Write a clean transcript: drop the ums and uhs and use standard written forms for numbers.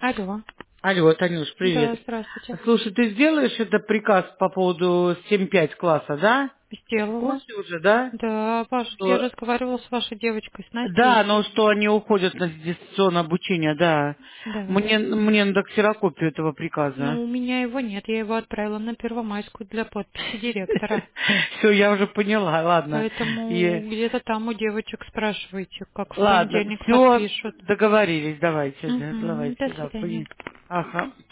Алло. Алло, Танюш, Да, привет. здравствуйте. Слушай, ты сделаешь это приказ по поводу 7-5 класса, да? В Сделала. курсе уже, да? Да, я Что... разговаривала с вашей девочкой, с Да, Настей. но что они уходят на дистанционное обучение, да. Да. Мне надо ксерокопию этого приказа. Ну, у меня его нет, я его отправила на Первомайскую для подписи директора. Все, я уже поняла, ладно. Поэтому И... где-то там у девочек спрашивайте, как в Ладно, понедельник все, подпишут. договорились, давайте, да, Угу, до давайте, да, свидания. Ага.